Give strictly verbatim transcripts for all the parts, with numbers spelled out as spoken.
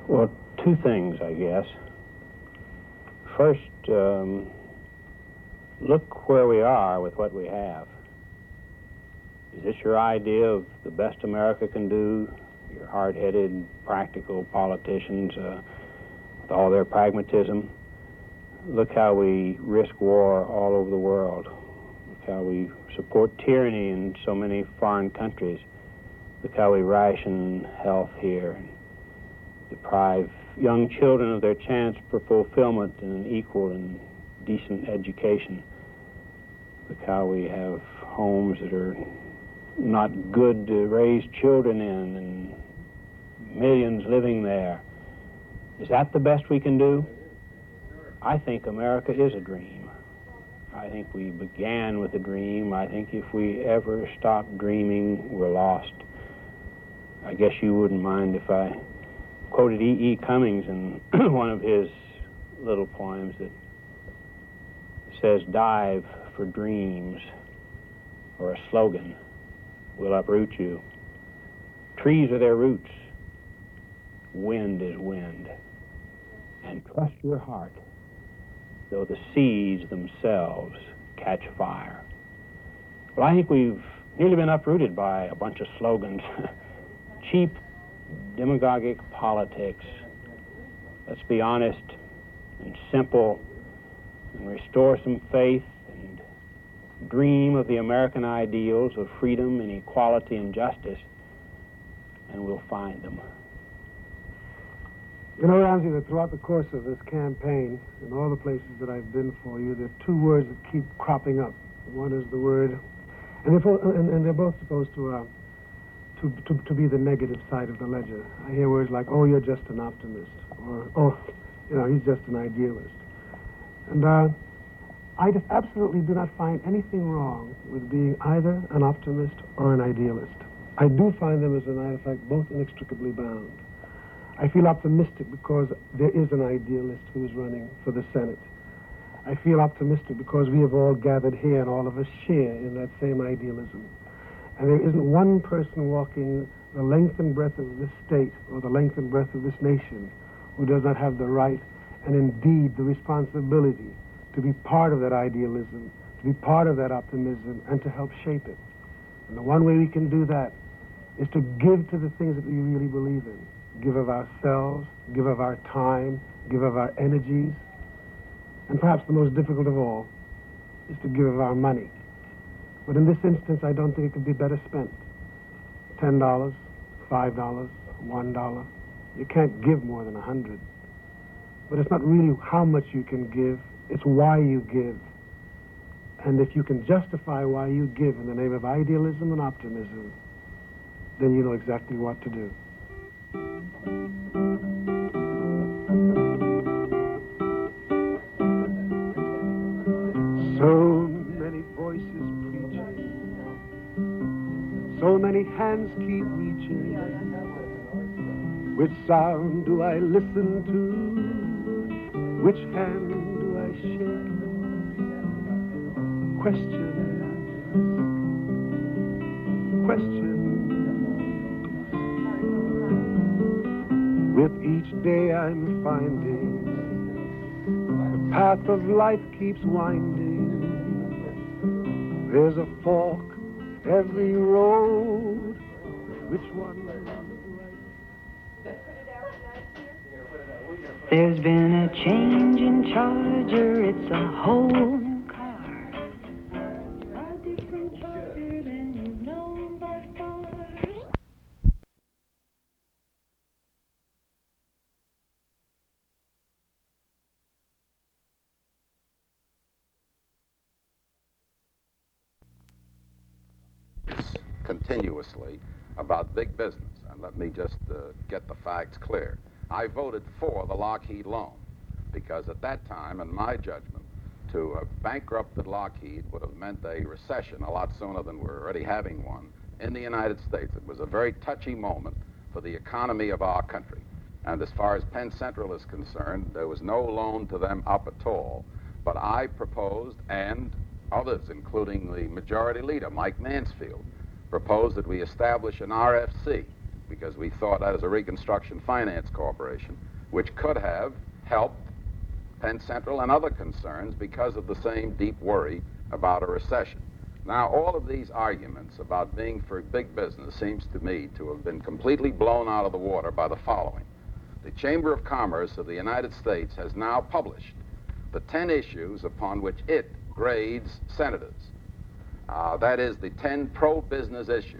Well, two things, I guess. First, um, look where we are with what we have. Is this your idea of the best America can do? Your hard-headed, practical politicians uh, with all their pragmatism? Look how we risk war all over the world. Look how we support tyranny in so many foreign countries. Look how we ration health here and deprive young children of their chance for fulfillment in an equal and decent education. Look how we have homes that are not good to raise children in and millions living there. Is that the best we can do? I think America is a dream. I think we began with a dream. I think if we ever stop dreaming, we're lost. I guess you wouldn't mind if I quoted E E. Cummings in one of his little poems that says, "Dive for dreams," or a slogan, "Will uproot you. Trees are their roots. Wind is wind. And trust your heart, though the seas themselves catch fire." Well, I think we've nearly been uprooted by a bunch of slogans. Cheap, demagogic politics. Let's be honest and simple and restore some faith and dream of the American ideals of freedom and equality and justice, and we'll find them. You know, Ramsey, that throughout the course of this campaign, in all the places that I've been for you, there are two words that keep cropping up. One is the word, and they're, fo- and, and they're both supposed to, uh, to, to to be the negative side of the ledger. I hear words like, "Oh, you're just an optimist," or, "Oh, you know, he's just an idealist." And uh, I just absolutely do not find anything wrong with being either an optimist or an idealist. I do find them, as a matter of fact, both inextricably bound. I feel optimistic because there is an idealist who is running for the Senate. I feel optimistic because we have all gathered here and all of us share in that same idealism. And there isn't one person walking the length and breadth of this state or the length and breadth of this nation who does not have the right and indeed the responsibility to be part of that idealism, to be part of that optimism, and to help shape it. And the one way we can do that is to give to the things that we really believe in. Give of ourselves, give of our time, give of our energies, and perhaps the most difficult of all is to give of our money. But in this instance, I don't think it could be better spent. Ten dollars, five dollars, one dollar. You can't give more than a hundred. But it's not really how much you can give, it's why you give. And if you can justify why you give in the name of idealism and optimism, then you know exactly what to do. So many voices preaching, so many hands keep reaching. Which sound do I listen to? Which hand do I shake? Questions, questions. With each day I'm finding the path of life keeps winding. There's a fork every road. Which one? There's been a change in Charger. It's a whole new car. A different Charger than you've known by far. Continuously about big business, and let me just uh, get the facts clear. I voted for the Lockheed loan because at that time, in my judgment, to have bankrupted Lockheed would have meant a recession a lot sooner than we're already having one in the United States. It was a very touchy moment for the economy of our country. And as far as Penn Central is concerned, there was no loan to them up at all. But I proposed, and others, including the majority leader, Mike Mansfield, proposed that we establish an R F C, because we thought that as a Reconstruction Finance Corporation, which could have helped Penn Central and other concerns because of the same deep worry about a recession. Now, all of these arguments about being for big business seems to me to have been completely blown out of the water by the following. The Chamber of Commerce of the United States has now published the ten issues upon which it grades senators. Uh, that is, the ten pro-business issues.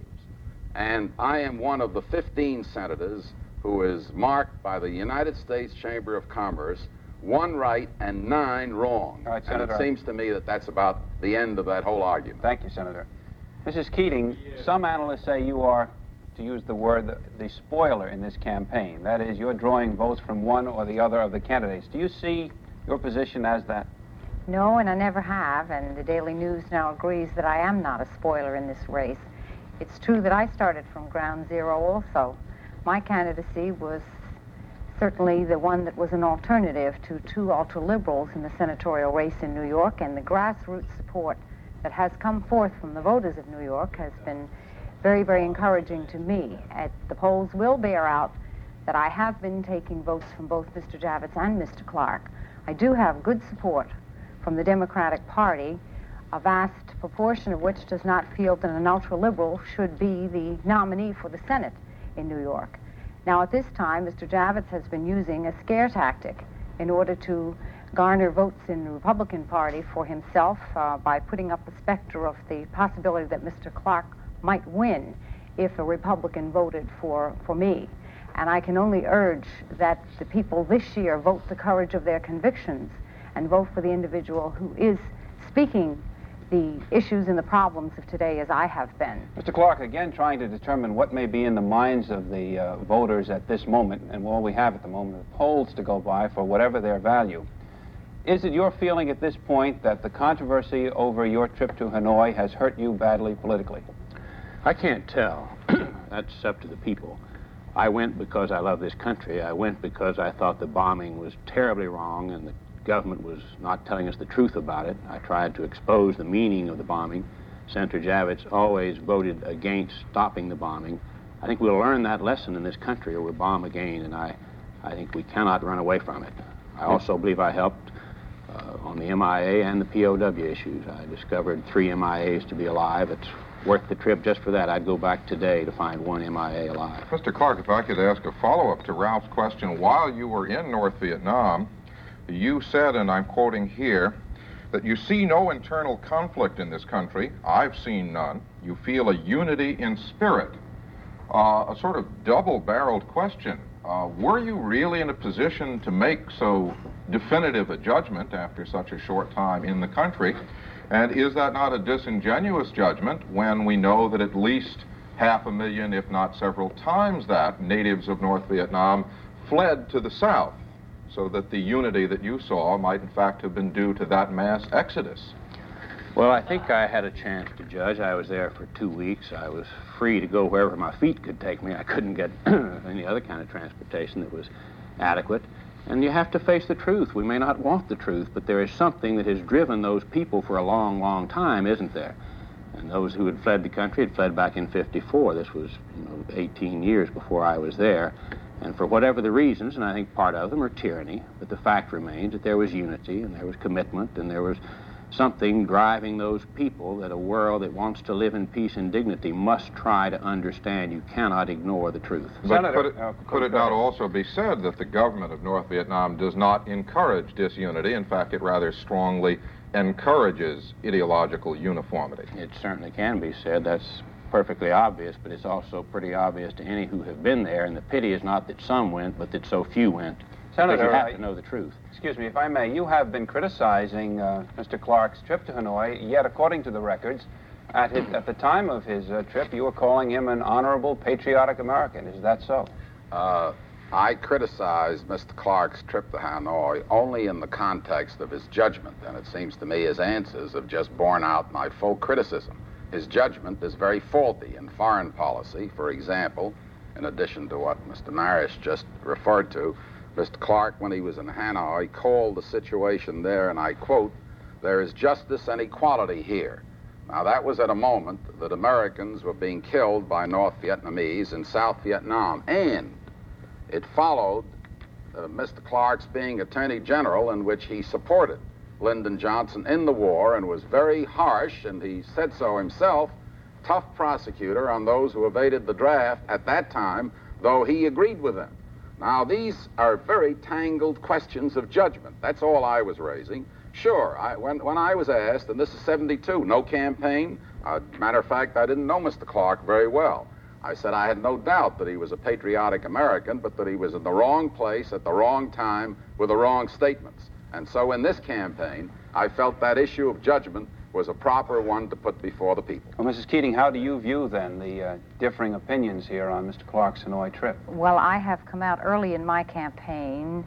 And I am one of the fifteen senators who is marked by the United States Chamber of Commerce one right and nine wrong. All right, and Senator. it seems to me that that's about the end of that whole argument. Thank you, Senator. Missus Keating, some analysts say you are, to use the word, the, the spoiler in this campaign. That is, you're drawing votes from one or the other of the candidates. Do you see your position as that? No, and I never have, and the Daily News now agrees that I am not a spoiler in this race. It's true that I started from ground zero also. My candidacy was certainly the one that was an alternative to two ultra-liberals in the senatorial race in New York, and the grassroots support that has come forth from the voters of New York has been very, very encouraging to me. At the polls will bear out that I have been taking votes from both Mister Javits and Mister Clark. I do have good support from the Democratic Party, a vast proportion of which does not feel that an ultra-liberal should be the nominee for the Senate in New York. Now, at this time, Mister Javits has been using a scare tactic in order to garner votes in the Republican Party for himself uh, by putting up the specter of the possibility that Mister Clark might win if a Republican voted for, for me. And I can only urge that the people this year vote the courage of their convictions and vote for the individual who is speaking the issues and the problems of today as I have been. Mister Clark, again trying to determine what may be in the minds of the uh, voters at this moment, and all we have at the moment are polls to go by for whatever their value. Is it your feeling at this point that the controversy over your trip to Hanoi has hurt you badly politically? I can't tell. That's up to the people. I went because I love this country. I went because I thought the bombing was terribly wrong and the government was not telling us the truth about it. I tried to expose the meaning of the bombing. Senator Javits always voted against stopping the bombing. I think we'll learn that lesson in this country or we'll bomb again, and I, I think we cannot run away from it. I also believe I helped uh, on the M I A and the P O W issues. I discovered three M I As to be alive. It's worth the trip just for that. I'd go back today to find one M I A alive. Mister Clark, if I could ask a follow-up to Ralph's question. While you were in North Vietnam, you said, and I'm quoting here, that you see no internal conflict in this country. I've seen none. You feel a unity in spirit. Uh, a sort of double-barreled question. Uh, were you really in a position to make so definitive a judgment after such a short time in the country? And is that not a disingenuous judgment when we know that at least half a million, if not several times that, natives of North Vietnam fled to the south, so that the unity that you saw might in fact have been due to that mass exodus? Well, I think I had a chance to judge. I was there for two weeks. I was free to go wherever my feet could take me. I couldn't get any other kind of transportation that was adequate. And you have to face the truth. We may not want the truth, but there is something that has driven those people for a long, long time, isn't there? And those who had fled the country had fled back in fifty-four. This was, you know, eighteen years before I was there. And for whatever the reasons, and I think part of them are tyranny, but the fact remains that there was unity and there was commitment and there was something driving those people that a world that wants to live in peace and dignity must try to understand. You cannot ignore the truth. But could it, uh, could it not also be said that the government of North Vietnam does not encourage disunity? In fact, it rather strongly encourages ideological uniformity. It certainly can be said. That's perfectly obvious, but it's also pretty obvious to any who have been there, and the pity is not that some went, but that so few went. Senator, because you have I, to know the truth. Excuse me, if I may, you have been criticizing uh, Mister Clark's trip to Hanoi, yet according to the records, at, his, at the time of his uh, trip, you were calling him an honorable, patriotic American. Is that so? Uh, I criticized Mister Clark's trip to Hanoi only in the context of his judgment, and it seems to me his answers have just borne out my full criticism. His judgment is very faulty in foreign policy. For example, in addition to what Mister Marish just referred to, Mister Clark, when he was in Hanoi, called the situation there, and I quote, "There is justice and equality here. Now, that was at a moment that Americans were being killed by North Vietnamese in South Vietnam, and it followed uh, Mister Clark's being Attorney General, in which he supported Lyndon Johnson in the war and was very harsh, and he said so himself, tough prosecutor on those who evaded the draft at that time, though he agreed with them. Now, these are very tangled questions of judgment. That's all I was raising. Sure, I, when, when I was asked, and this is seventy-two, no campaign. Uh, matter of fact, I didn't know Mister Clark very well. I said I had no doubt that he was a patriotic American, but that he was in the wrong place at the wrong time with the wrong statements. And so in this campaign, I felt that issue of judgment was a proper one to put before the people. Well, Missus Keating, how do you view, then, the uh, differing opinions here on Mister Clark's Hanoi trip? Well, I have come out early in my campaign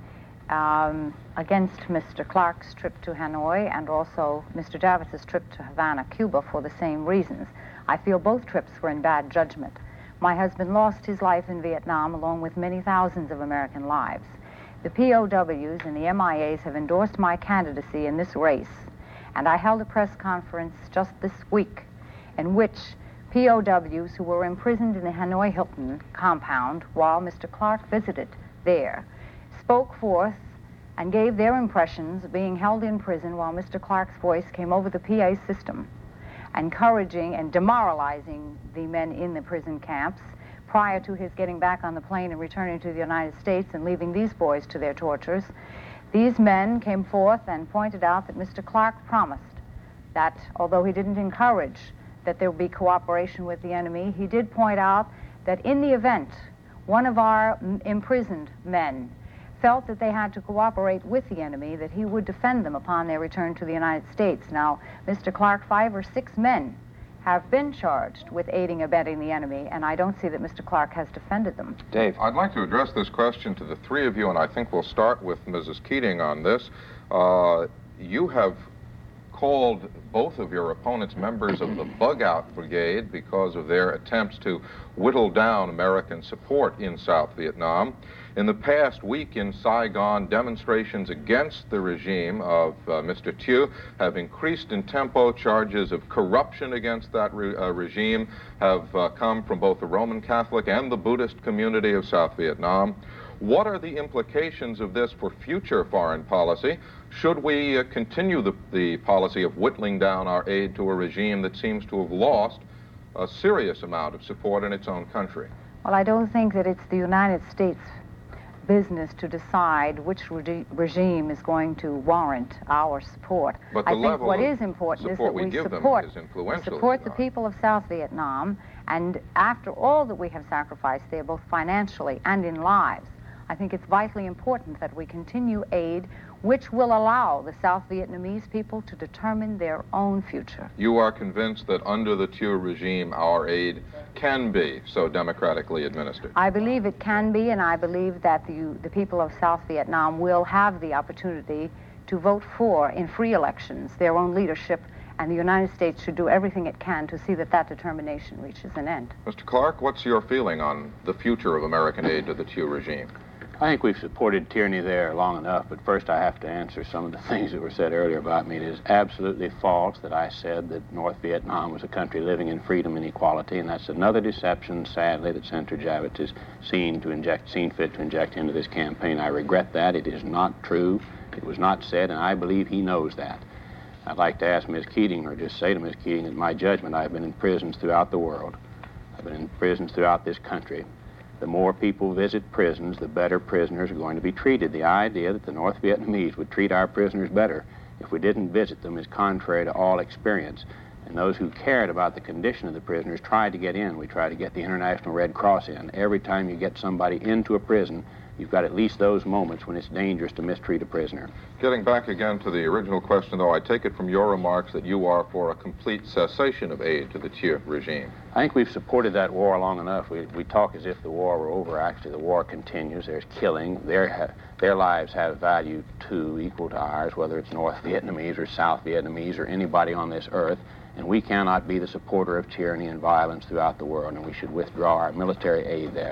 um, against Mister Clark's trip to Hanoi and also Mister Javits's trip to Havana, Cuba, for the same reasons. I feel both trips were in bad judgment. My husband lost his life in Vietnam along with many thousands of American lives. The P O Ws and the M I As have endorsed my candidacy in this race, and I held a press conference just this week in which P O Ws who were imprisoned in the Hanoi Hilton compound while Mister Clark visited there spoke forth and gave their impressions of being held in prison while Mister Clark's voice came over the P A system, encouraging and demoralizing the men in the prison camps prior to his getting back on the plane and returning to the United States and leaving these boys to their tortures. These men came forth and pointed out that Mister Clark promised that, although he didn't encourage that there would be cooperation with the enemy, he did point out that in the event one of our m- imprisoned men felt that they had to cooperate with the enemy, that he would defend them upon their return to the United States. Now, Mister Clark, five or six men have been charged with aiding and abetting the enemy, and I don't see that Mister Clark has defended them. Dave. I'd like to address this question to the three of you, and I think we'll start with Missus Keating on this. Uh, you have called both of your opponents members of the Bug-Out Brigade because of their attempts to whittle down American support in South Vietnam. In the past week in Saigon, demonstrations against the regime of uh, Mister Thieu have increased in tempo. Charges of corruption against that re- uh, regime have uh, come from both the Roman Catholic and the Buddhist community of South Vietnam. What are the implications of this for future foreign policy? Should we uh, continue the, the policy of whittling down our aid to a regime that seems to have lost a serious amount of support in its own country? Well, I don't think that it's the United States business to decide which regi- regime is going to warrant our support. But the I think level what of is important is that we we give them support, is influential, support is it the not? people of South Vietnam, and after all that we have sacrificed there, both financially and in lives, I think it's vitally important that we continue aid which will allow the South Vietnamese people to determine their own future. You are convinced that under the Thieu regime, our aid can be so democratically administered? I believe it can be, and I believe that the, the people of South Vietnam will have the opportunity to vote for, in free elections, their own leadership, and the United States should do everything it can to see that that determination reaches an end. Mister Clark, what's your feeling on the future of American aid to the Thieu regime? I think we've supported tyranny there long enough, but first I have to answer some of the things that were said earlier about me. It is absolutely false that I said that North Vietnam was a country living in freedom and equality, and that's another deception, sadly, that Senator Javits is seen to inject, seen fit to inject into this campaign. I regret that. It is not true. It was not said, and I believe he knows that. I'd like to ask Miz Keating, or just say to Miz Keating, in my judgment, I've been in prisons throughout the world. I've been in prisons throughout this country. The more people visit prisons, the better prisoners are going to be treated. The idea that the North Vietnamese would treat our prisoners better if we didn't visit them is contrary to all experience. And those who cared about the condition of the prisoners tried to get in. We tried to get the International Red Cross in. Every time you get somebody into a prison, you've got at least those moments when it's dangerous to mistreat a prisoner. Getting back again to the original question, though, I take it from your remarks that you are for a complete cessation of aid to the Thieu regime. I think we've supported that war long enough. We, we talk as if the war were over. Actually, the war continues. There's killing. Their, ha- their lives have value, too, equal to ours, whether it's North Vietnamese or South Vietnamese or anybody on this earth. And we cannot be the supporter of tyranny and violence throughout the world, and we should withdraw our military aid there.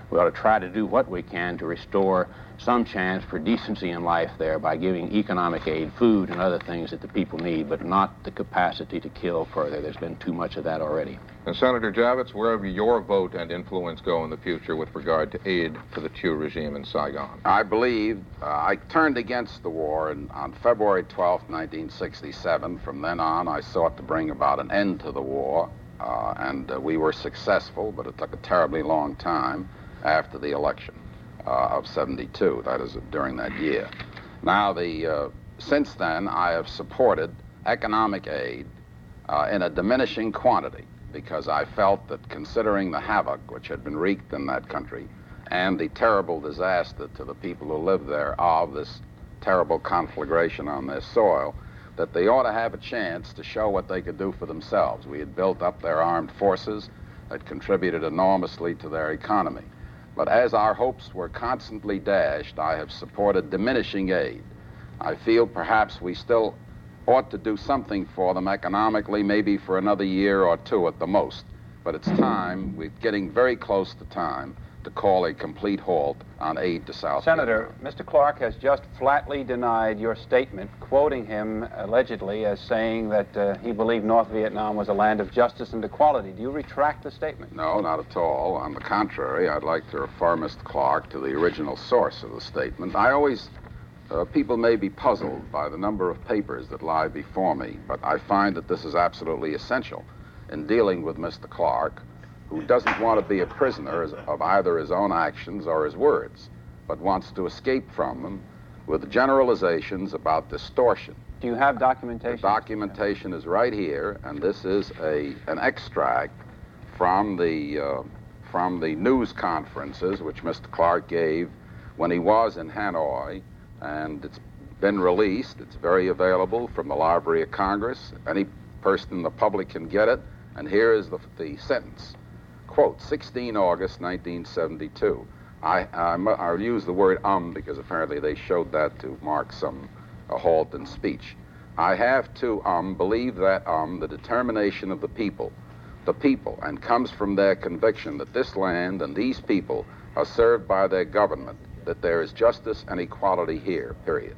we ought to try to do what we can to restore some chance for decency in life there by giving economic aid, food, and other things that the people need, but not the capacity to kill further. There's been too much of that already. And Senator Javits, wherever your vote and influence go in the future with regard to aid to the Thieu regime in Saigon? I believe uh, I turned against the war in, on February twelfth, nineteen sixty-seven. From then on, I sought to bring about an end to the war, uh, and uh, we were successful, but it took a terribly long time after the election uh, of seventy-two, that is, during that year. Now, the uh, since then, I have supported economic aid uh, in a diminishing quantity, because I felt that, considering the havoc which had been wreaked in that country and the terrible disaster to the people who live there of this terrible conflagration on their soil, that they ought to have a chance to show what they could do for themselves. We had built up their armed forces that contributed enormously to their economy. But as our hopes were constantly dashed, I have supported diminishing aid. I feel perhaps we still ought to do something for them economically, maybe for another year or two at the most. But it's time, we're getting very close to time, to call a complete halt on aid to South Senator, Vietnam. Mister Clark has just flatly denied your statement, quoting him allegedly as saying that uh, he believed North Vietnam was a land of justice and equality. Do you retract the statement? No, not at all. On the contrary, I'd like to refer Mister Clark to the original source of the statement. I always... Uh, people may be puzzled by the number of papers that lie before me, but I find that this is absolutely essential in dealing with Mister Clark, who doesn't want to be a prisoner of either his own actions or his words, but wants to escape from them with generalizations about distortion. Do you have documentation? The documentation is right here, and this is a an extract from the uh, from the news conferences which Mister Clark gave when he was in Hanoi. And it's been released. It's very available from the Library of Congress. Any person in the public can get it. And here is the, the sentence. Quote, sixteen August nineteen seventy-two. I, I, I'll use the word um because apparently they showed that to mark some a halt in speech. I have to um believe that um the determination of the people, the people, and comes from their conviction that this land and these people are served by their government, that there is justice and equality here, period.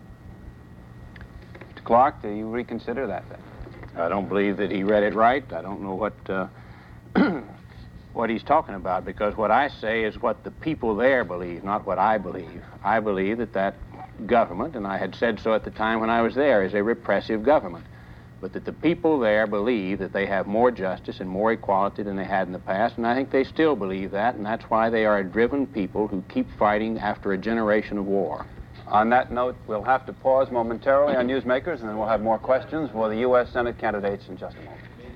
Mister Clark, do you reconsider that then? I don't believe that he read it right. I don't know what uh, what he's talking about, because what I say is what the people there believe, not what I believe. I believe that that government, and I had said so at the time when I was there, is a repressive government, but that the people there believe that they have more justice and more equality than they had in the past, and I think they still believe that, and that's why they are a driven people who keep fighting after a generation of war. On that note, we'll have to pause momentarily on Newsmakers, and then we'll have more questions for the U S Senate candidates in just a moment.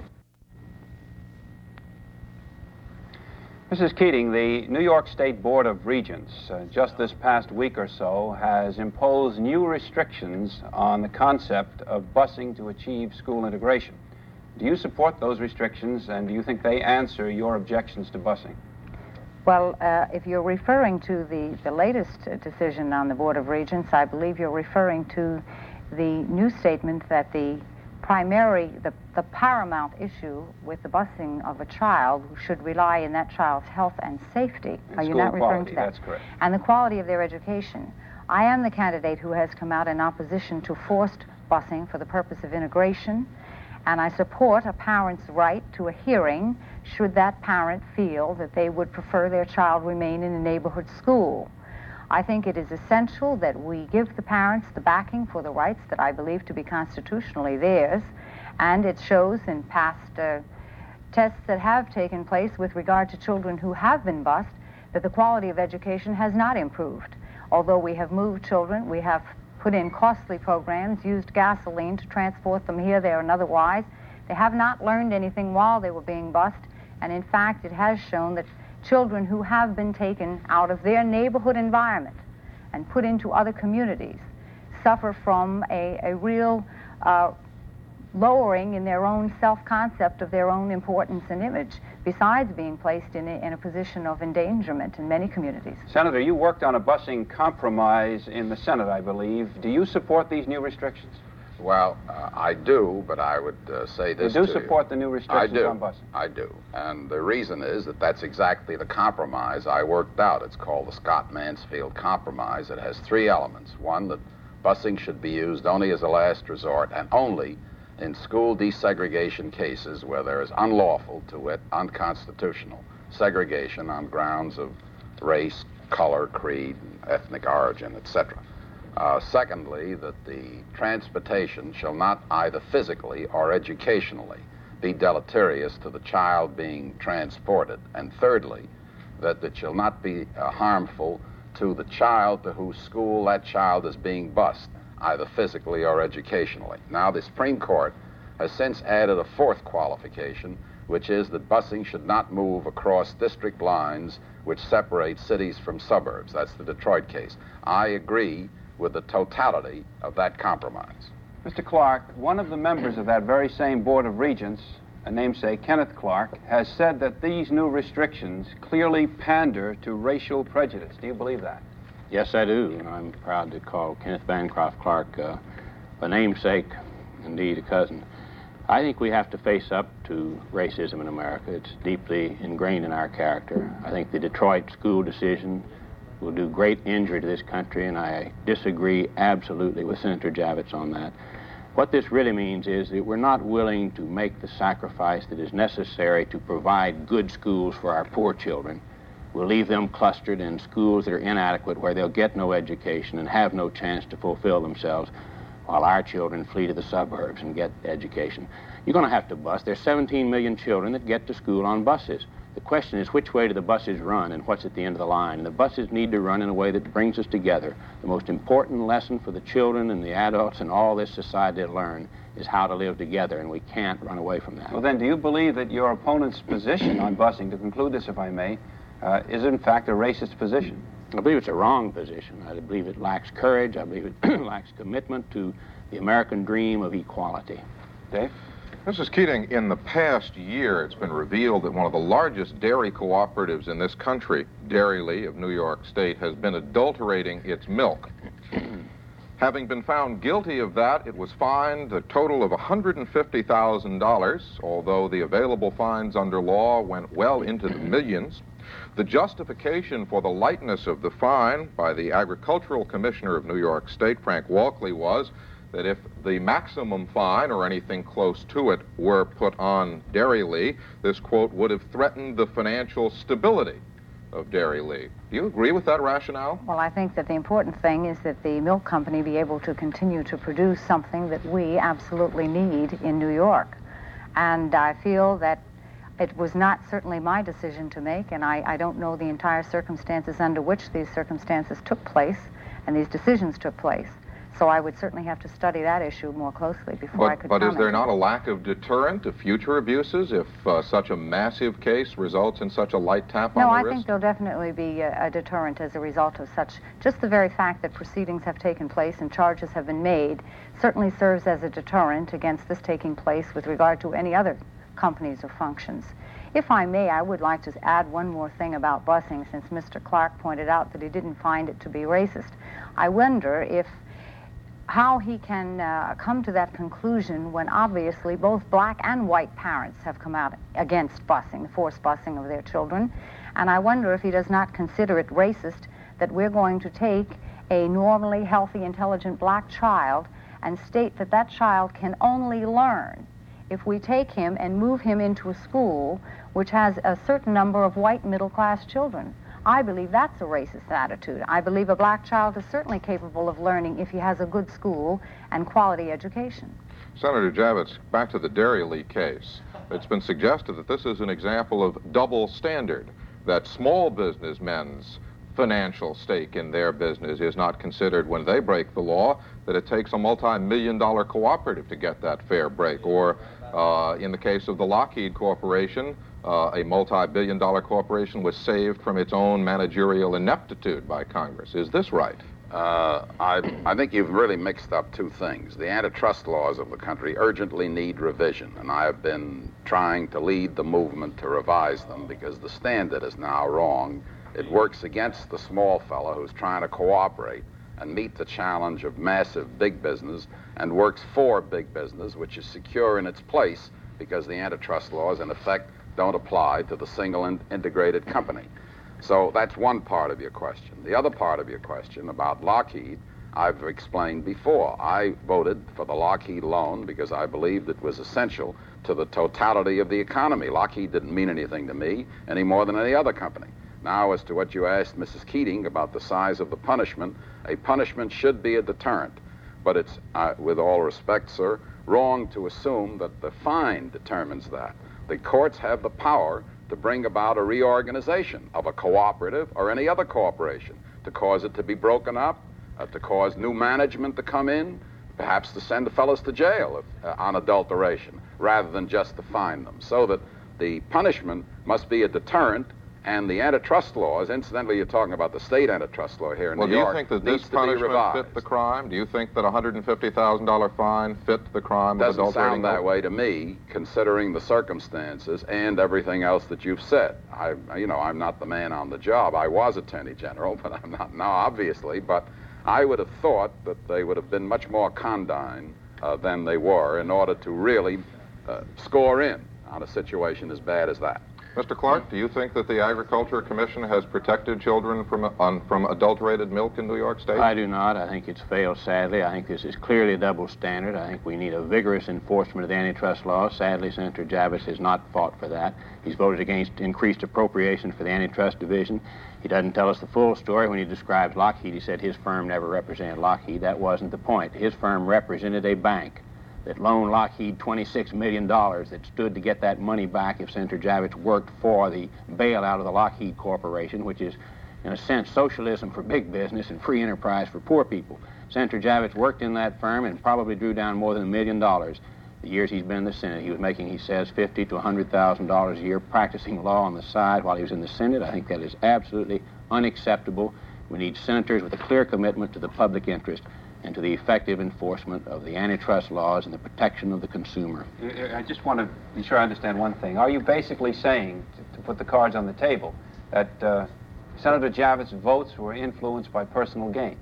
Missus Keating, the New York State Board of Regents, uh, just this past week or so, has imposed new restrictions on the concept of busing to achieve school integration. Do you support those restrictions, and do you think they answer your objections to busing? Well, uh, if you're referring to the, the latest uh, decision on the Board of Regents, I believe you're referring to the new statement that the primary, the, the paramount issue with the busing of a child should rely in that child's health and safety. And Are you school not referring quality, to that? that's correct. And the quality of their education. I am the candidate who has come out in opposition to forced busing for the purpose of integration, and I support a parent's right to a hearing should that parent feel that they would prefer their child remain in a neighborhood school. I think it is essential that we give the parents the backing for the rights that I believe to be constitutionally theirs, and it shows in past uh, tests that have taken place with regard to children who have been bused that the quality of education has not improved. Although we have moved children, we have put in costly programs, used gasoline to transport them here, there, and otherwise. They have not learned anything while they were being bused, and in fact it has shown that children who have been taken out of their neighborhood environment and put into other communities suffer from a, a real uh, lowering in their own self-concept of their own importance and image, besides being placed in a, in a position of endangerment in many communities. Senator, you worked on a busing compromise in the Senate, I believe. Do you support these new restrictions? Well, uh, I do, but I would uh, say this You do to support you. the new I restrictions do. on busing? I do. And the reason is that that's exactly the compromise I worked out. It's called the Scott-Mansfield Compromise. It has three elements. One, that busing should be used only as a last resort and only in school desegregation cases where there is unlawful, to wit, unconstitutional segregation on grounds of race, color, creed, ethnic origin, et cetera. Uh, secondly, that the transportation shall not either physically or educationally be deleterious to the child being transported. And thirdly, that it shall not be uh, harmful to the child to whose school that child is being bused, either physically or educationally. Now, the Supreme Court has since added a fourth qualification, which is that busing should not move across district lines which separate cities from suburbs. That's the Detroit case. I agree with the totality of that compromise. Mister Clark, one of the members of that very same Board of Regents, a namesake, Kenneth Clark, has said that these new restrictions clearly pander to racial prejudice. Do you believe that? Yes, I do. And I'm proud to call Kenneth Bancroft Clark uh, a namesake, indeed a cousin. I think we have to face up to racism in America. It's deeply ingrained in our character. I think the Detroit school decision will do great injury to this country, and I disagree absolutely with Senator Javits on that. What this really means is that we're not willing to make the sacrifice that is necessary to provide good schools for our poor children. We'll leave them clustered in schools that are inadequate, where they'll get no education and have no chance to fulfill themselves, while our children flee to the suburbs and get education. You're going to have to bus. There's seventeen million children that get to school on buses. The question is, which way do the buses run and what's at the end of the line? And the buses need to run in a way that brings us together. The most important lesson for the children and the adults and all this society to learn is how to live together, and we can't run away from that. Well, then, do you believe that your opponent's position on busing, to conclude this, if I may, uh, is in fact a racist position? I believe it's a wrong position. I believe it lacks courage. I believe it lacks commitment to the American dream of equality. Dave? Missus Keating, in the past year, it's been revealed that one of the largest dairy cooperatives in this country, Dairyly of New York State, has been adulterating its milk. Having been found guilty of that, it was fined a total of one hundred fifty thousand dollars, although the available fines under law went well into the millions. The justification for the lightness of the fine by the Agricultural Commissioner of New York State, Frank Walkley, was that if the maximum fine or anything close to it were put on Dairyly, this, quote, would have threatened the financial stability of Dairyly. Do you agree with that rationale? Well, I think that the important thing is that the milk company be able to continue to produce something that we absolutely need in New York. And I feel that it was not certainly my decision to make, and I, I don't know the entire circumstances under which these circumstances took place and these decisions took place. So I would certainly have to study that issue more closely before but, I could But comment. Is there not a lack of deterrent to future abuses if uh, such a massive case results in such a light tap no, on the I wrist? No, I think there'll definitely be a, a deterrent as a result of such. Just the very fact that proceedings have taken place and charges have been made certainly serves as a deterrent against this taking place with regard to any other companies or functions. If I may, I would like to add one more thing about busing, since Mister Clark pointed out that he didn't find it to be racist. I wonder if how he can uh, come to that conclusion when obviously both black and white parents have come out against busing, the forced busing of their children. And I wonder if he does not consider it racist that we're going to take a normally healthy, intelligent black child and state that that child can only learn if we take him and move him into a school which has a certain number of white middle-class children. I believe that's a racist attitude. I believe a black child is certainly capable of learning if he has a good school and quality education. Senator Javits, back to the Dairyly case. It's been suggested that this is an example of double standard, that small businessmen's financial stake in their business is not considered when they break the law, that it takes a multi-million dollar cooperative to get that fair break. Or uh, in the case of the Lockheed Corporation, Uh, a multi-billion dollar corporation was saved from its own managerial ineptitude by Congress. Is this right? Uh, I, I think you've really mixed up two things. The antitrust laws of the country urgently need revision, and I have been trying to lead the movement to revise them because the standard is now wrong. It works against the small fellow who's trying to cooperate and meet the challenge of massive big business and works for big business, which is secure in its place because the antitrust laws, in effect, don't apply to the single in integrated company. So that's one part of your question. The other part of your question about Lockheed, I've explained before. I voted for the Lockheed loan because I believed it was essential to the totality of the economy. Lockheed didn't mean anything to me any more than any other company. Now, as to what you asked Missus Keating about the size of the punishment, a punishment should be a deterrent. But it's, uh, with all respect, sir, wrong to assume that the fine determines that. The courts have the power to bring about a reorganization of a cooperative or any other corporation, to cause it to be broken up, uh, to cause new management to come in, perhaps to send the fellows to jail if, uh, on adulteration, rather than just to fine them. So that the punishment must be a deterrent, and the antitrust laws, incidentally, you're talking about the state antitrust law here in well, New York, Well, do you think that this punishment fit the crime? Do you think that a one hundred fifty thousand dollar fine fit the crime of adulterating? Doesn't sound that way to me, considering the circumstances and everything else that you've said. I, you know, I'm not the man on the job. I was Attorney General, but I'm not now, obviously. But I would have thought that they would have been much more condign uh, than they were in order to really uh, score in on a situation as bad as that. Mister Clark, do you think that the Agriculture Commission has protected children from on, from adulterated milk in New York State? I do not. I think it's failed, sadly. I think this is clearly a double standard. I think we need a vigorous enforcement of the antitrust laws. Sadly, Senator Javits has not fought for that. He's voted against increased appropriation for the antitrust division. He doesn't tell us the full story. When he describes Lockheed, he said his firm never represented Lockheed. That wasn't the point. His firm represented a bank that loaned Lockheed twenty-six million dollars that stood to get that money back if Senator Javits worked for the bailout of the Lockheed Corporation, which is, in a sense, socialism for big business and free enterprise for poor people. Senator Javits worked in that firm and probably drew down more than a million dollars. The years he's been in the Senate, he was making, he says, fifty to one hundred thousand dollars a year practicing law on the side while he was in the Senate. I think that is absolutely unacceptable. We need senators with a clear commitment to the public interest and to the effective enforcement of the antitrust laws and the protection of the consumer. I just want to be sure I understand one thing. Are you basically saying, to, to put the cards on the table, that uh, Senator Javits' votes were influenced by personal gain?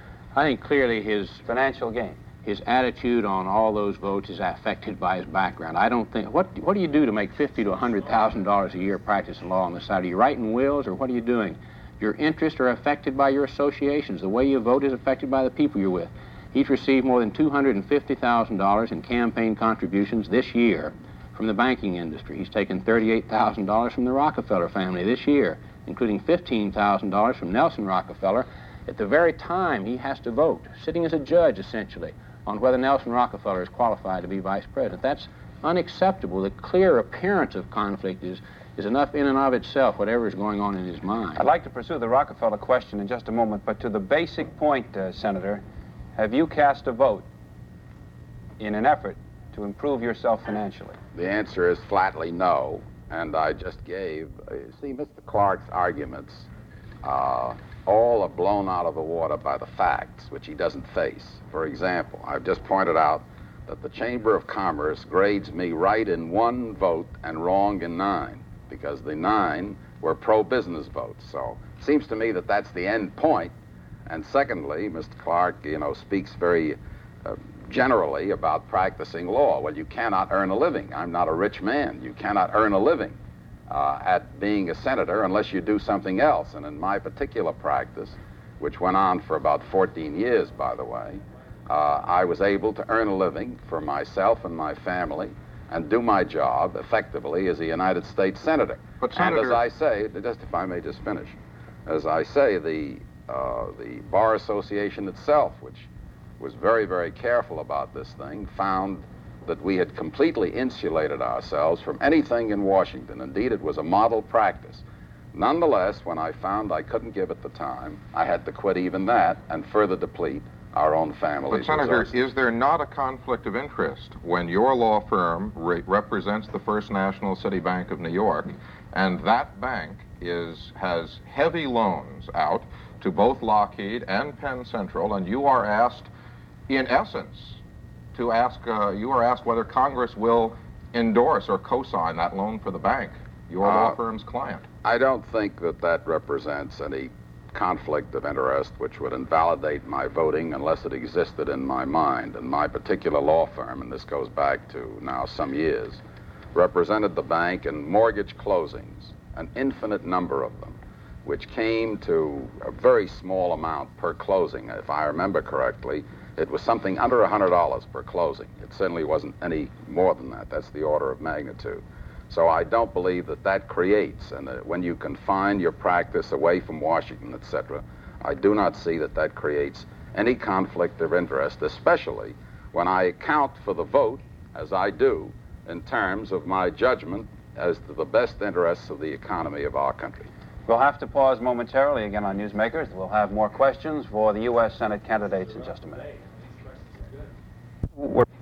I think clearly his financial gain, his attitude on all those votes is affected by his background. I don't think, what, what do you do to make fifty to one hundred thousand dollars a year practicing law on the side? Are you writing wills, or what are you doing? Your interests are affected by your associations. The way you vote is affected by the people you're with. He's received more than two hundred fifty thousand dollars in campaign contributions this year from the banking industry. He's taken thirty-eight thousand dollars from the Rockefeller family this year, including fifteen thousand dollars from Nelson Rockefeller, at the very time he has to vote, sitting as a judge, essentially, on whether Nelson Rockefeller is qualified to be vice president. That's unacceptable. The clear appearance of conflict is is enough in and of itself, whatever is going on in his mind. I'd like to pursue the Rockefeller question in just a moment, but to the basic point, uh, Senator, have you cast a vote in an effort to improve yourself financially? The answer is flatly no, and I just gave, uh, see, Mister Clark's arguments uh, all are blown out of the water by the facts, which he doesn't face. For example, I've just pointed out that the Chamber of Commerce grades me right in one vote and wrong in nine, because the nine were pro-business votes. So it seems to me that that's the end point. And secondly, Mister Clark, you know, speaks very uh, generally about practicing law. Well, you cannot earn a living. I'm not a rich man. You cannot earn a living uh, at being a senator unless you do something else. And in my particular practice, which went on for about fourteen years, by the way, uh, I was able to earn a living for myself and my family and do my job effectively as a United States Senator. But Senator... And as I say, just if I may just finish, as I say, the, uh, the Bar Association itself, which was very, very careful about this thing, found that we had completely insulated ourselves from anything in Washington. Indeed, it was a model practice. Nonetheless, when I found I couldn't give it the time, I had to quit even that and further deplete our own families. But Senator, resources. Is there not a conflict of interest when your law firm re represents the First National City Bank of New York, and that bank is has heavy loans out to both Lockheed and Penn Central, and you are asked, in essence, to ask, uh, you are asked whether Congress will endorse or co-sign that loan for the bank, your uh, law firm's client? I don't think that that represents any conflict of interest which would invalidate my voting unless it existed in my mind. And my particular law firm, and this goes back to now some years, represented the bank in mortgage closings, an infinite number of them, which came to a very small amount per closing. If I remember correctly, it was something under one hundred dollars per closing. It certainly wasn't any more than that. That's the order of magnitude. So I don't believe that that creates, and that when you confine your practice away from Washington, et cetera, I do not see that that creates any conflict of interest, especially when I account for the vote, as I do, in terms of my judgment as to the best interests of the economy of our country. We'll have to pause momentarily again on Newsmakers. We'll have more questions for the U S Senate candidates in just a minute. We're,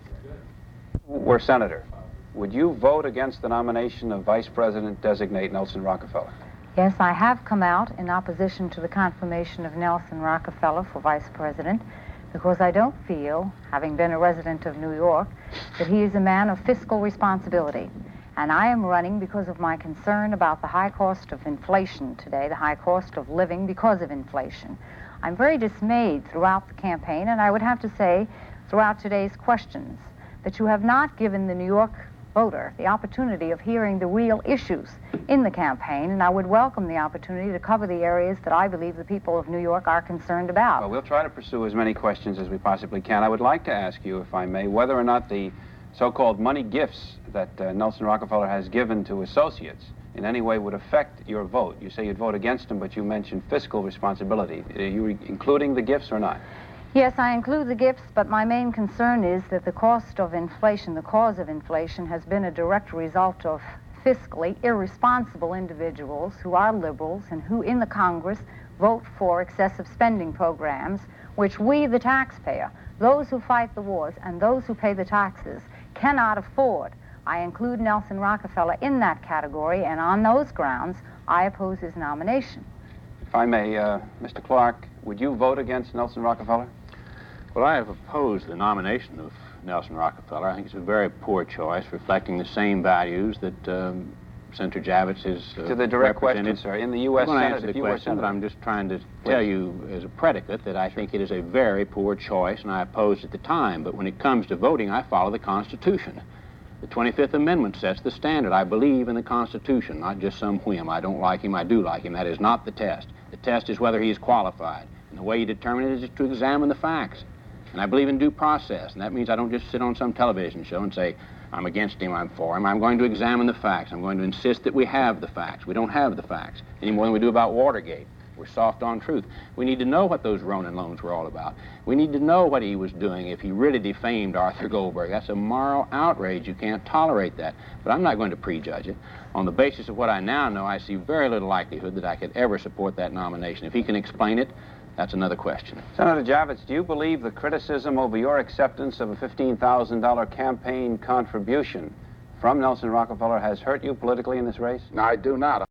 we're Senator. Would you vote against the nomination of Vice President-designate Nelson Rockefeller? Yes, I have come out in opposition to the confirmation of Nelson Rockefeller for Vice President because I don't feel, having been a resident of New York, that he is a man of fiscal responsibility. And I am running because of my concern about the high cost of inflation today, the high cost of living because of inflation. I'm very dismayed throughout the campaign, and I would have to say throughout today's questions, that you have not given the New York voter the opportunity of hearing the real issues in the campaign, and I would welcome the opportunity to cover the areas that I believe the people of New York are concerned about. Well, we'll try to pursue as many questions as we possibly can. I would like to ask you, if I may, whether or not the so-called money gifts that uh, Nelson Rockefeller has given to associates in any way would affect your vote. You say you'd vote against him, but you mentioned fiscal responsibility. Are you including the gifts or not? Yes, I include the gifts, but my main concern is that the cost of inflation, the cause of inflation, has been a direct result of fiscally irresponsible individuals who are liberals and who in the Congress vote for excessive spending programs, which we, the taxpayer, those who fight the wars and those who pay the taxes, cannot afford. I include Nelson Rockefeller in that category, and on those grounds, I oppose his nomination. If I may, uh, Mister Clark, would you vote against Nelson Rockefeller? Well, I have opposed the nomination of Nelson Rockefeller. I think it's a very poor choice, reflecting the same values that um, Senator Javits is uh, To the direct represented. question, sir, in the U S I'm Senate, answer if the you were question, but Senator. I'm just trying to tell you as a predicate that I think it is a very poor choice, and I opposed at the time. But when it comes to voting, I follow the Constitution. The twenty-fifth Amendment sets the standard. I believe in the Constitution, not just some whim. I don't like him, I do like him. That is not the test. The test is whether he is qualified. And the way you determine it is to examine the facts. And I believe in due process, and that means I don't just sit on some television show and say, I'm against him, I'm for him. I'm going to examine the facts. I'm going to insist that we have the facts. We don't have the facts any more than we do about Watergate. We're soft on truth. We need to know what those Ronin loans were all about. We need to know what he was doing if he really defamed Arthur Goldberg. That's a moral outrage. You can't tolerate that. But I'm not going to prejudge it. On the basis of what I now know, I see very little likelihood that I could ever support that nomination. If he can explain it, that's another question. Senator Javits, do you believe the criticism over your acceptance of a fifteen thousand dollar campaign contribution from Nelson Rockefeller has hurt you politically in this race? No, I do not.